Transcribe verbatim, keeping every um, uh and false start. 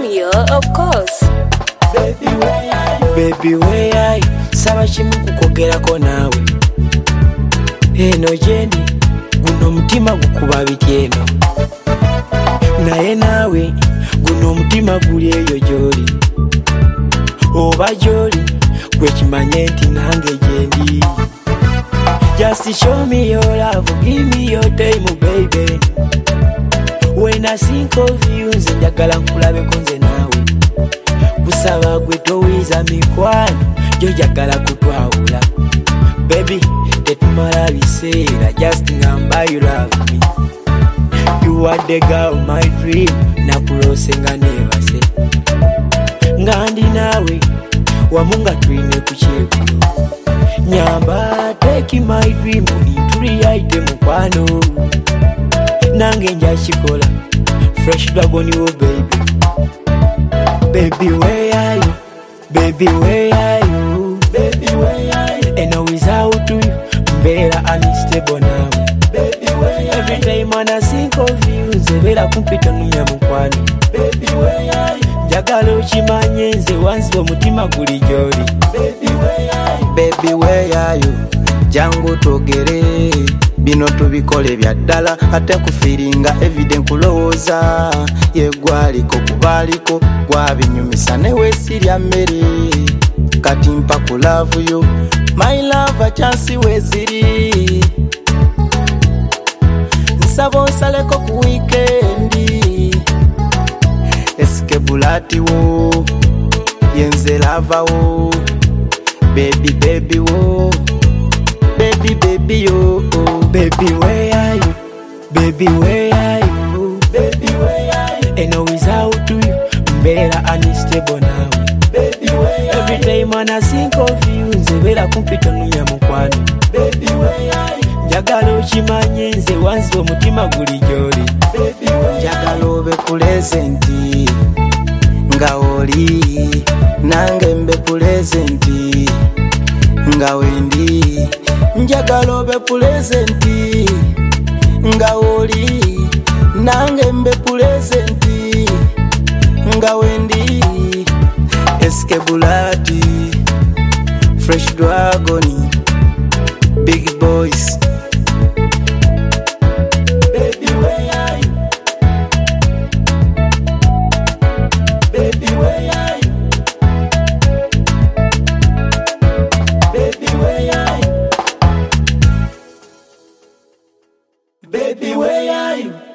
Romeo, of course. Baby where are you? Baby where are you? Saba chimu kukogerako nawe. Eno jendi guno mutima gukuba bityeno. Naye nawe guno mutima guli eyo gyoli. Oba gyoli gwe kimanye nti nange gyendi. Just show me your love, give me your time, baby. When I think of you, nze njagala nkulabeko nze nawe. Kusaba gwe towiza mikwano, gyo njagala kutwawula. Baby, tetumala biseera, just ngamba you love me. You are the girl of my dream, nakulose nga neebase. Nga ndi naawe, wamu nga tulina ku kyekuno. Nyamba, take my dream into reality mukwano. Nange nja kikola, fresh dragon you baby. Baby where are you? Baby where are you? Baby where are you? And without you, mbera unstable now. Baby where are you? Every time I think of you, nzebera kumpita numya mukwano. Baby where are you? Njagala okimanye nze wansi omutima guli gyoli. Baby where are you? Baby where are you? Jangu togere bino tubikole bya ddala ate kufiringa evident kulowooza yegwaliko kubaliko gwabinyumisa newesirya mmere kati mpa ku love you my love chansi weziri nsaba onsaleko ku weekendi esike bulati wo yenze lava wo baby baby wo baby baby yo oh. Baby where are you? Baby where are you? Baby where are you? And without you, mbera unstable now. Baby where are you? Every time I think of you, nzebera kumpita numya mukwano. Baby where are you? Njagala okimanye nze wansi omutima guli gyoli. Baby where are you? Njagala obe pulezenti nga oli nange mbe pulezenti nga wendi. Njagala obe pulezenti nga oli nange mbe pulezenti nga wendi. Eske bulati fresh dragon big boys. Baby where are you? Baby where are you? Baby where are you? Baby where are you?